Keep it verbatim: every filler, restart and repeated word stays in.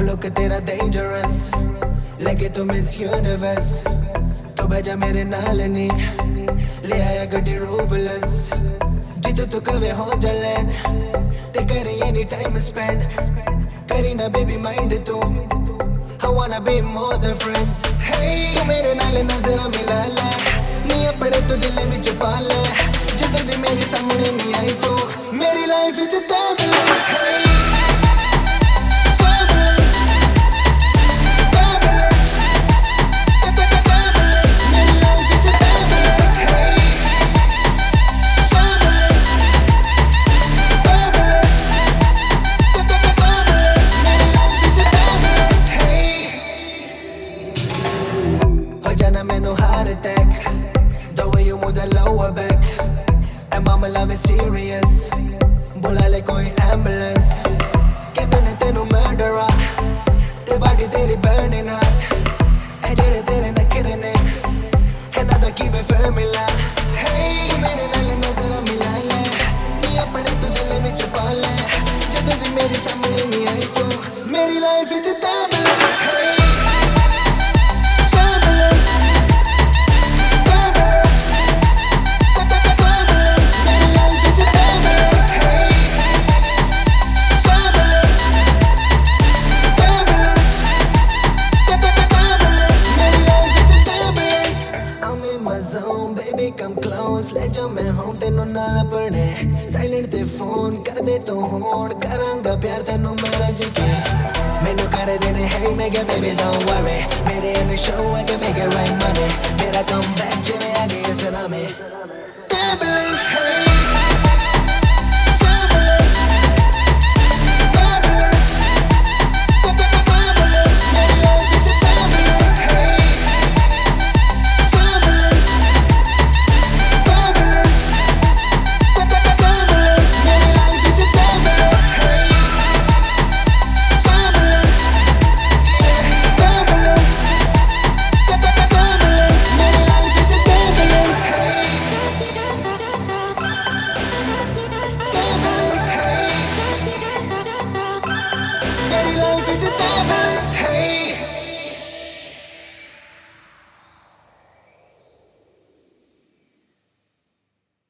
look तेरा dangerous लगे तो Miss Universe तो बजा मेरे नाल नी ले आया गड्डी roofless जितु तू कवे हो जलन ते करे any time spend करी ना baby mind तू I wanna be more than friends hey तू मेरे नाल नजरा मिला ले नी अपने तो दिल में छुपा ले जितु दी मेरे सामने नहीं आई तू मेरी life which timeless hey Jana menu heart attack the way you move the lower back and mama love is serious bola le koi ambulance kende ne tenu murderer te body teri burning hot e jere tere nakhre ne another keep it formula hey mere naal nazara mila le ni apne tu dil vich pa le jad di meri samne nahi aayi tu meri life vich timeless hey zone baby come close ले जा मैं home तेनू नाल पड़े silent ते phone कर दे तो होड़ करांगा प्यार तेनू मेरा जिके मैनू कर देने hey mega baby don't worry मेरे in the show I can make it right money मेरा comeback जिਵੇਂ आ गई सुनामी timeless hey